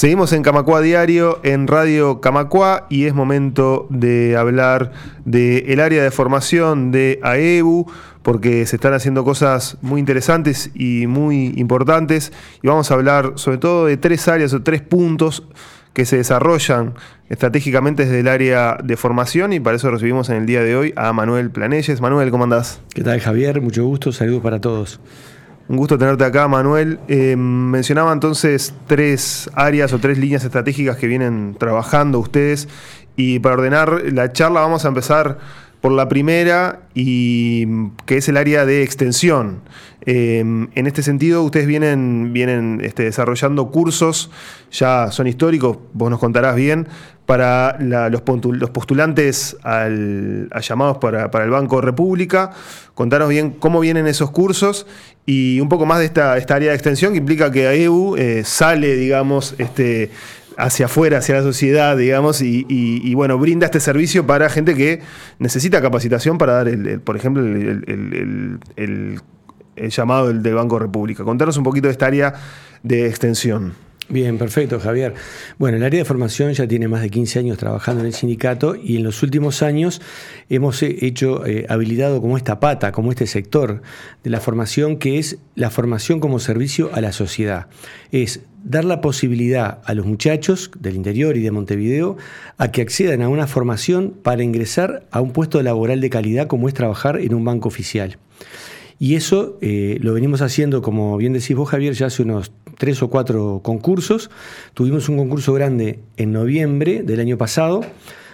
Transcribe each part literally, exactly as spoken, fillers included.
Seguimos en Camacuá Diario, en Radio Camacuá, y es momento de hablar del área de formación de AEBU, porque se están haciendo cosas muy interesantes y muy importantes, y vamos a hablar sobre todo de tres áreas o tres puntos que se desarrollan estratégicamente desde el área de formación, y para eso recibimos en el día de hoy a Manuel Planelles. Manuel, ¿cómo andás? ¿Qué tal, Javier? Mucho gusto, saludos para todos. Un gusto tenerte acá, Manuel. Eh, mencionaba entonces tres áreas o tres líneas estratégicas que vienen trabajando ustedes, y para ordenar la charla vamos a empezar por la primera, y que es el área de extensión. Eh, en este sentido, ustedes vienen, vienen este, desarrollando cursos, ya son históricos, vos nos contarás bien, para la, los, los postulantes al, a llamados para, para el Banco República. Contanos bien cómo vienen esos cursos y un poco más de esta, esta área de extensión que implica que AEBU eh, sale, digamos, este, hacia afuera, hacia la sociedad, digamos, y, y, y bueno, brinda este servicio para gente que necesita capacitación para dar, el, el, por ejemplo, el, el, el, el, el llamado del, del Banco República. Contanos un poquito de esta área de extensión. Bien, perfecto, Javier. Bueno, el área de formación ya tiene más de quince años trabajando en el sindicato, y en los últimos años hemos hecho, eh, habilitado como esta pata, como este sector de la formación, que es la formación como servicio a la sociedad. Es dar la posibilidad a los muchachos del interior y de Montevideo a que accedan a una formación para ingresar a un puesto laboral de calidad, como es trabajar en un banco oficial. Y eso eh, lo venimos haciendo, como bien decís vos, Javier, ya hace unos tres o cuatro concursos. Tuvimos un concurso grande en noviembre del año pasado,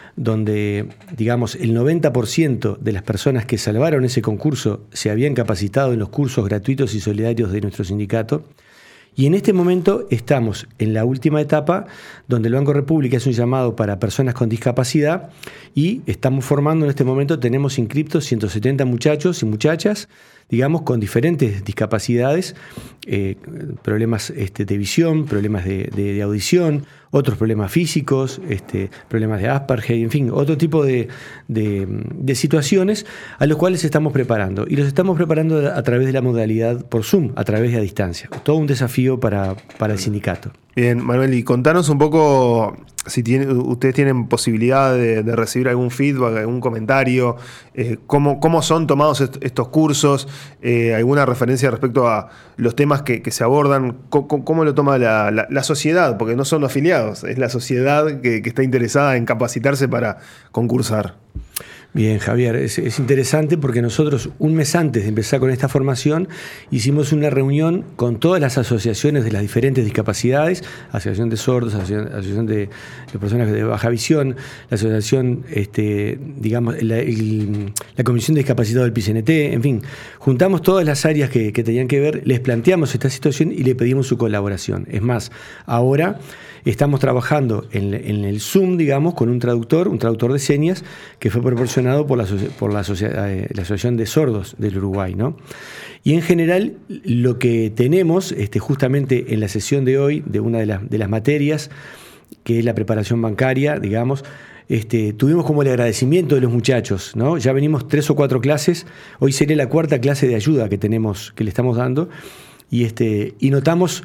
donde, digamos, el noventa por ciento de las personas que salvaron ese concurso se habían capacitado en los cursos gratuitos y solidarios de nuestro sindicato. Y en este momento estamos en la última etapa, donde el Banco República hace un llamado para personas con discapacidad, y estamos formando en este momento, tenemos inscriptos ciento setenta muchachos y muchachas, digamos, con diferentes discapacidades, eh, problemas este, de visión, problemas de, de, de audición, otros problemas físicos, este, problemas de Asperger, en fin, otro tipo de, de, de situaciones a los cuales estamos preparando. Y los estamos preparando a través de la modalidad por Zoom, a través de a distancia. Todo un desafío para, para el sindicato. Bien, Manuel, y contanos un poco si tiene, ustedes tienen posibilidad de, de recibir algún feedback, algún comentario, eh, cómo, cómo son tomados est estos cursos, eh, alguna referencia respecto a los temas que, que se abordan, cómo, cómo lo toma la, la, la sociedad, porque no son los afiliados, es la sociedad que, que está interesada en capacitarse para concursar. Bien, Javier, es, es interesante porque nosotros un mes antes de empezar con esta formación hicimos una reunión con todas las asociaciones de las diferentes discapacidades, Asociación de Sordos, Asociación, asociación de, de Personas de Baja Visión, la Asociación, este, digamos, la, el, la Comisión de Discapacitados del P C N T, en fin, juntamos todas las áreas que, que tenían que ver, les planteamos esta situación y le pedimos su colaboración. Es más, ahora estamos trabajando en, en el Zoom, digamos, con un traductor, un traductor de señas, que fue proporcionado por la, por la, eh, la Asociación de Sordos del Uruguay, ¿no? Y en general, lo que tenemos, este, justamente en la sesión de hoy, de una de las, de las materias, que es la preparación bancaria, digamos, Este, tuvimos como el agradecimiento de los muchachos, ¿no? Ya venimos tres o cuatro clases, hoy sería la cuarta clase de ayuda que tenemos, que le estamos dando, y, este, y notamos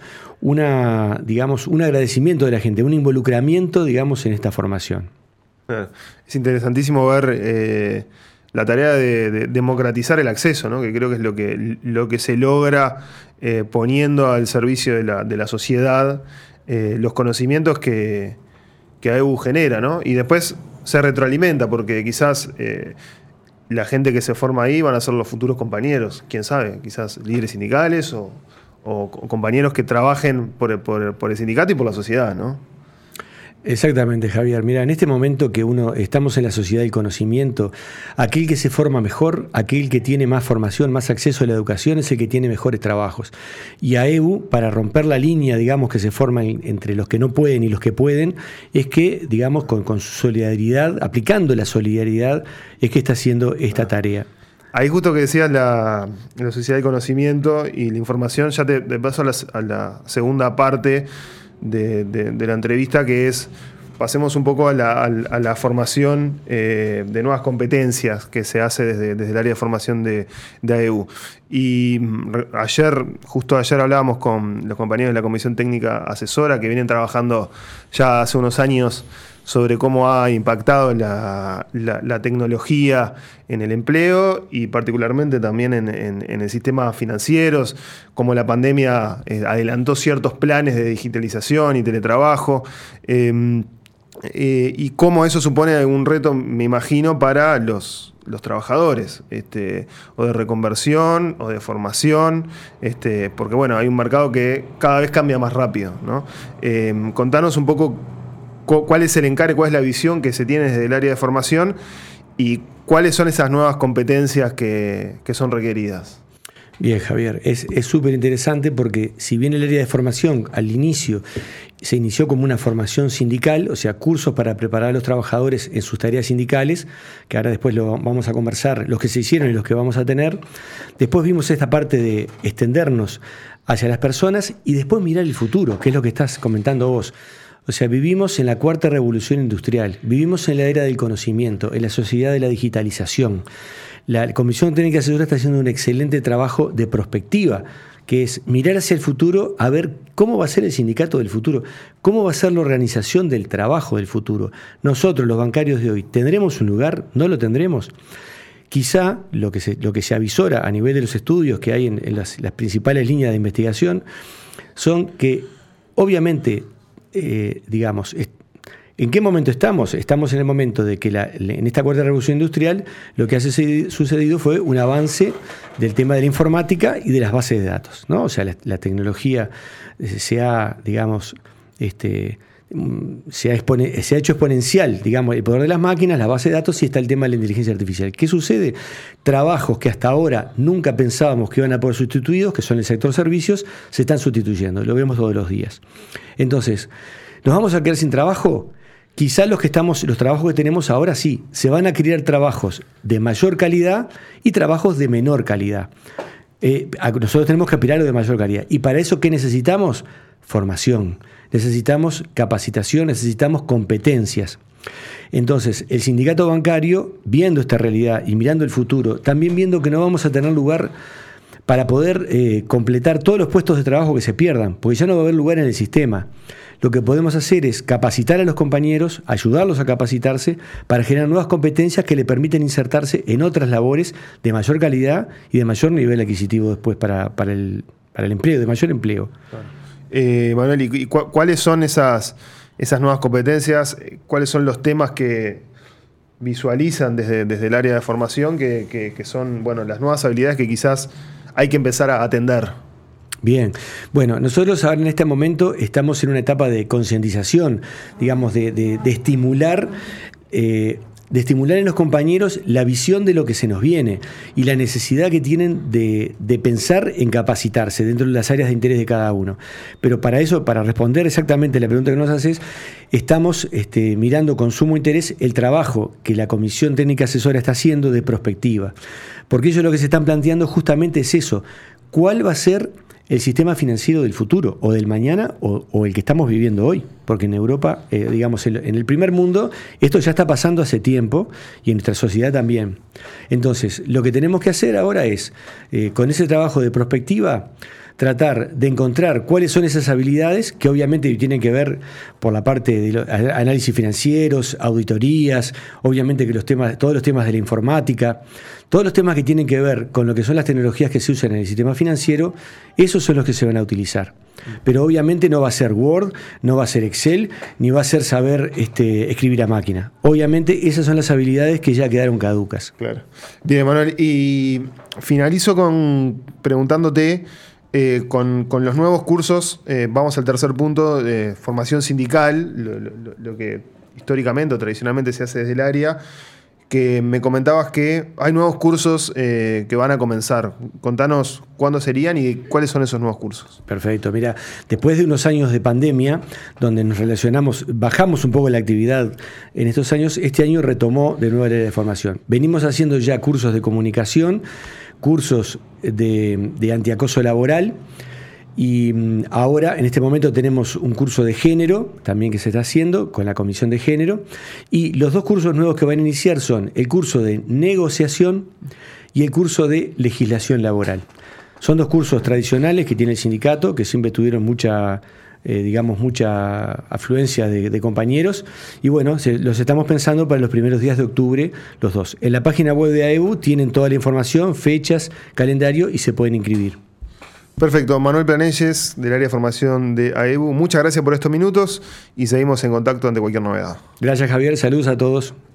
una, digamos, un agradecimiento de la gente, un involucramiento, digamos, en esta formación. Es interesantísimo ver eh, la tarea de, de democratizar el acceso, ¿no? Que creo que es lo que, lo que se logra eh, poniendo al servicio de la, de la sociedad eh, los conocimientos que, que AEBU genera, ¿no? Y después se retroalimenta, porque quizás eh, la gente que se forma ahí van a ser los futuros compañeros, quién sabe, quizás líderes sindicales o, o compañeros que trabajen por, por, por el sindicato y por la sociedad, ¿no? Exactamente, Javier. Mira, en este momento que uno estamos en la sociedad del conocimiento, aquel que se forma mejor, aquel que tiene más formación, más acceso a la educación, es el que tiene mejores trabajos. Y AEBU, para romper la línea, digamos, que se forma entre los que no pueden y los que pueden, es que, digamos, con, con su solidaridad, aplicando la solidaridad, es que está haciendo esta tarea. Ahí justo que decías la, la sociedad del conocimiento y la información, ya te, te paso a la, a la segunda parte De, de, de la entrevista, que es pasemos un poco a la, a la, a la formación eh, de nuevas competencias que se hace desde, desde el área de formación de, de A E U. Y ayer, justo ayer hablábamos con los compañeros de la Comisión Técnica Asesora que vienen trabajando ya hace unos años sobre cómo ha impactado la, la, la tecnología en el empleo y particularmente también en, en, en el sistema financieros, cómo la pandemia eh, adelantó ciertos planes de digitalización y teletrabajo, eh, eh, y cómo eso supone un reto, me imagino, para los, los trabajadores, este, o de reconversión o de formación, este, porque bueno, hay un mercado que cada vez cambia más rápido, ¿no? Eh, contanos un poco cuál es el encare, cuál es la visión que se tiene desde el área de formación y cuáles son esas nuevas competencias que, que son requeridas. Bien, Javier, es súper interesante porque si bien el área de formación al inicio se inició como una formación sindical, o sea, cursos para preparar a los trabajadores en sus tareas sindicales, que ahora después lo vamos a conversar, los que se hicieron y los que vamos a tener, después vimos esta parte de extendernos hacia las personas y después mirar el futuro, que es lo que estás comentando vos. O sea, vivimos en la cuarta revolución industrial, vivimos en la era del conocimiento, en la sociedad de la digitalización. La Comisión Técnica Asesora está haciendo un excelente trabajo de prospectiva, que es mirar hacia el futuro, a ver cómo va a ser el sindicato del futuro, cómo va a ser la organización del trabajo del futuro. Nosotros, los bancarios de hoy, ¿tendremos un lugar? ¿No lo tendremos? Quizá lo que se, lo que se avisora a nivel de los estudios que hay en, en las, las principales líneas de investigación son que, obviamente, Eh, digamos, ¿en qué momento estamos? Estamos en el momento de que la, en esta cuarta revolución industrial lo que ha sucedido fue un avance del tema de la informática y de las bases de datos, ¿no? O sea, la, la tecnología se ha, digamos, este, se ha, expone, se ha hecho exponencial, digamos, el poder de las máquinas, la base de datos y está el tema de la inteligencia artificial. ¿Qué sucede? Trabajos que hasta ahora nunca pensábamos que iban a poder sustituidos, que son el sector servicios, se están sustituyendo, lo vemos todos los días. Entonces, ¿nos vamos a quedar sin trabajo? Quizás los que estamos, los trabajos que tenemos ahora sí, se van a crear trabajos de mayor calidad y trabajos de menor calidad. Eh, nosotros tenemos que aspirar a lo de mayor calidad. ¿Y para eso qué necesitamos? Formación. Necesitamos capacitación, necesitamos competencias. Entonces, el sindicato bancario, viendo esta realidad y mirando el futuro, también viendo que no vamos a tener lugar para poder eh, completar todos los puestos de trabajo que se pierdan, porque ya no va a haber lugar en el sistema. Lo que podemos hacer es capacitar a los compañeros, ayudarlos a capacitarse para generar nuevas competencias que le permiten insertarse en otras labores de mayor calidad y de mayor nivel adquisitivo después para, para, el, para el empleo, de mayor empleo. Claro. Eh, Manuel, ¿y cu- cuáles son esas, esas nuevas competencias? ¿Cuáles son los temas que visualizan desde, desde el área de formación que, que, que son, bueno, las nuevas habilidades que quizás hay que empezar a atender? Bien, bueno, nosotros ahora en este momento estamos en una etapa de concientización, digamos, de, de, de estimular... Eh, de estimular en los compañeros la visión de lo que se nos viene y la necesidad que tienen de, de pensar en capacitarse dentro de las áreas de interés de cada uno. Pero para eso, para responder exactamente la pregunta que nos haces, estamos este, mirando con sumo interés el trabajo que la Comisión Técnica Asesora está haciendo de prospectiva. Porque ellos lo que se están planteando justamente es eso. ¿Cuál va a ser el sistema financiero del futuro, o del mañana, o, o el que estamos viviendo hoy? Porque en Europa, eh, digamos, en, en el primer mundo, esto ya está pasando hace tiempo, y en nuestra sociedad también. Entonces, lo que tenemos que hacer ahora es, eh, con ese trabajo de prospectiva, tratar de encontrar cuáles son esas habilidades que obviamente tienen que ver por la parte de los análisis financieros, auditorías, obviamente que los temas, todos los temas de la informática, todos los temas que tienen que ver con lo que son las tecnologías que se usan en el sistema financiero, esos son los que se van a utilizar. Pero obviamente no va a ser Word, no va a ser Excel, ni va a ser saber este, escribir a máquina. Obviamente esas son las habilidades que ya quedaron caducas. Claro. Bien, Manuel, y finalizo con preguntándote, eh, con, con los nuevos cursos, eh, vamos al tercer punto, de formación sindical, lo, lo, lo que históricamente o tradicionalmente se hace desde el área, que me comentabas que hay nuevos cursos eh, que van a comenzar. Contanos cuándo serían y cuáles son esos nuevos cursos. Perfecto. Mira, después de unos años de pandemia, donde nos relacionamos, bajamos un poco la actividad en estos años, este año retomó de nuevo el área de formación. Venimos haciendo ya cursos de comunicación, cursos de, de antiacoso laboral, Y ahora, en este momento, tenemos un curso de género, también que se está haciendo con la Comisión de Género. Y los dos cursos nuevos que van a iniciar son el curso de negociación y el curso de legislación laboral. Son dos cursos tradicionales que tiene el sindicato, que siempre tuvieron mucha, eh, digamos, mucha afluencia de, de compañeros. Y bueno, se, los estamos pensando para los primeros días de octubre, los dos. En la página web de A E B U tienen toda la información, fechas, calendario y se pueden inscribir. Perfecto. Manuel Planelles, del área de formación de A E B U. Muchas gracias por estos minutos y seguimos en contacto ante cualquier novedad. Gracias, Javier. Saludos a todos.